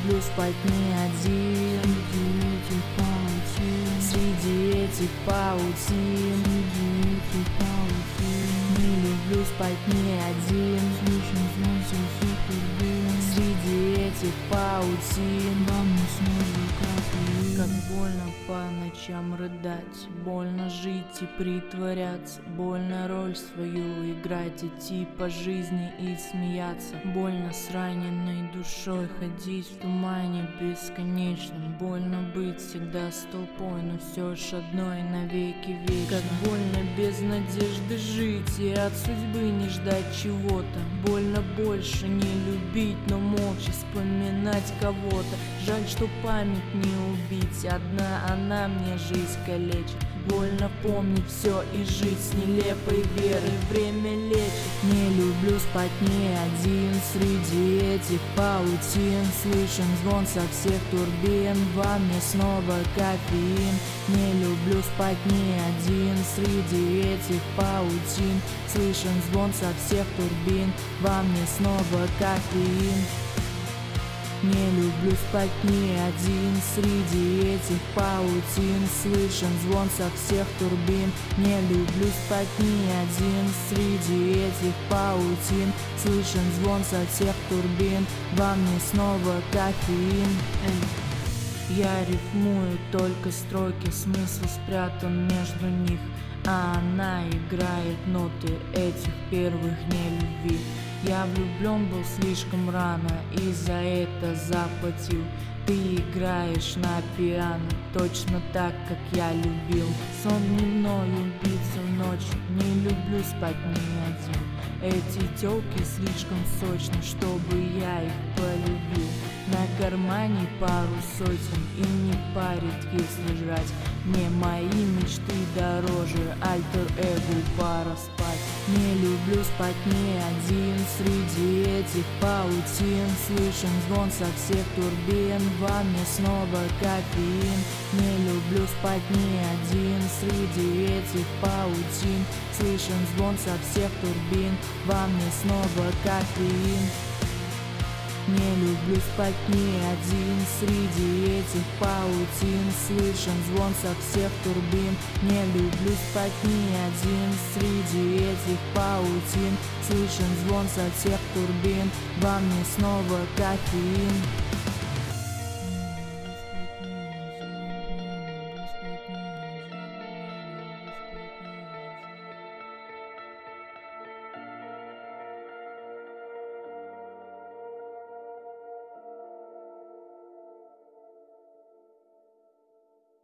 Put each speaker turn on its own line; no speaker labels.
люблю спать не один среди этих паутин. Не люблю спать не один среди этих паутин. Как больно по ночам рыдать, больно жить и притворяться, больно роль свою играть, идти по жизни и смеяться. Больно с раненной душой ходить в тумане бесконечном, больно быть всегда с толпой, но все ж одной навеки вечно. Как больно без надежды жить и от судьбы не ждать чего-то, больно больше не любить, но молча вспоминать кого-то. Жаль, что память не убить, одна она мне жизнь калечит. Больно помнить все и жить с нелепой верой, время лечит. Не люблю спать не один среди этих паутин. Слышен звон со всех турбин, во мне снова кофеин. Не люблю спать не один среди этих паутин. Слышен звон со всех турбин, во мне снова кофеин. Не люблю спать не один среди этих паутин. Слышен звон со всех турбин. Не люблю спать не один среди этих паутин. Слышен звон со всех турбин, во мне снова кофеин. Я рифмую только строки, смысл спрятан между них, а она играет ноты этих первых дней любви. Я влюблен был слишком рано и за это заплатил. Ты играешь на пиано точно так, как я любил. Сон дневной, убийца ночью, не люблю спать ни один. Эти тёлки слишком сочны, чтобы я их полюбил. На кармане пару сотен и не парит, если жрать. Мне мои мечты дороже, альтер-эго пора спать. Не люблю спать не один среди этих паутин. Слышен звон со всех турбин, во мне снова кофеин. Не люблю спать не один среди этих паутин. Слышен звон со всех турбин, во мне снова кофеин. Не люблю спать не один среди этих паутин. Слышен звон со всех турбин. Не люблю спать не один среди этих паутин. Слышен звон со всех турбин, во мне снова кофеин.